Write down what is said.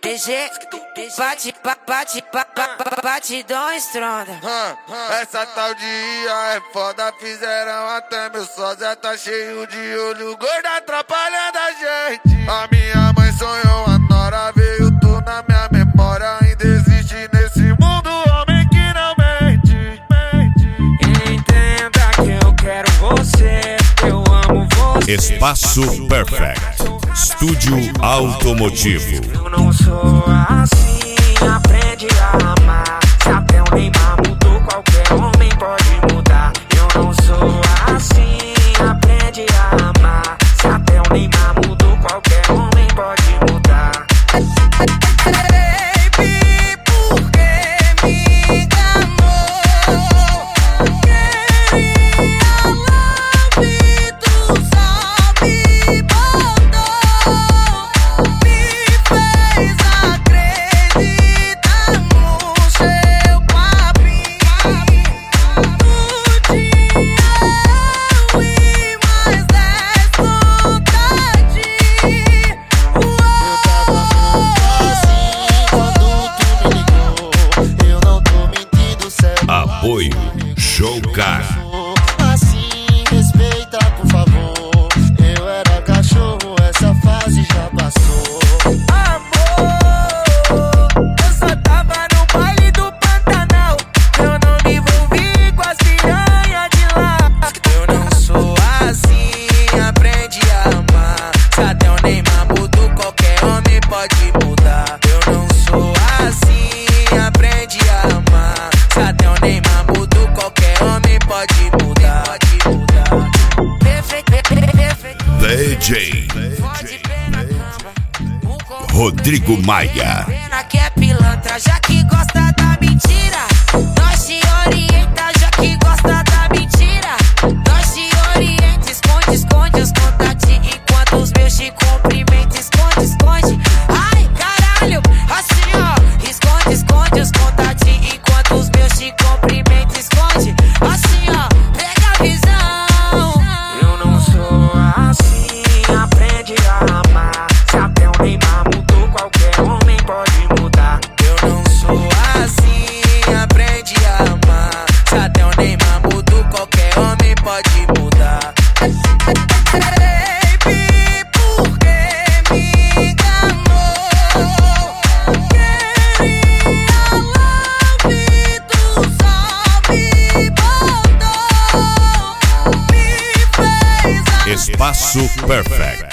BG, batidão estronda. Essa tal de IA é foda, fizeram até meu sósia tá cheio de olho gordo atrapalhando a gente. A minha mãe sonhou, a nora veio tu na minha memória. Ainda existe nesse mundo homem que não mente. Entenda que eu quero você, eu amo você. Espaço Perfect, estúdio automotivo. Eu não sou assim, aprende a amar. Se até o Neymar mudou, qualquer homem pode mudar. Eu não sou assim, aprende a amar. Se até o Neymar mudou, qualquer homem pode mudar. Baby, por que me enganou? Queria love, tu só me botou. Me fez acreditar no seu papinho. Tu tinha eu e mais 10 vontade. Eu não tô mentindo, sério. Apoio Showcar. Assim, respeita, por favor. Eu era cachorro, essa fase já passou. Amor, eu só tava no baile do Pantanal. Eu não me envolvi com as piranhas de lá. Eu não sou assim, aprende a amar. Se até o Neymar mudou, qualquer homem pode mudar. Eu não sou assim, aprende a amar. Se até o Neymar mudou, qualquer homem pode mudar. Perfeito, perfeito. DJ Rodrigo Maia. Pena que é pilantra, já que gosta da mentira. Nós te orienta, já que gosta da mentira. Nós te orienta, esconde, esconde os contatinhos. Enquanto os meus te cumprimentam, esconde, esconde. Ai, caralho, assim ó. Esconde, esconde os contatinhos. Enquanto os meus te cumprimentam, esconde. Assim ó, pega a visão. Eu não sou assim, aprende a amar. Se até o Neymar mudou, qualquer homem pode mudar. Eu não sou assim, aprende a amar. Se até o Neymar mudou, qualquer homem pode mudar. Baby, por que me enganou? Queria love, tu só me botou. Me fez Espaço Perfect.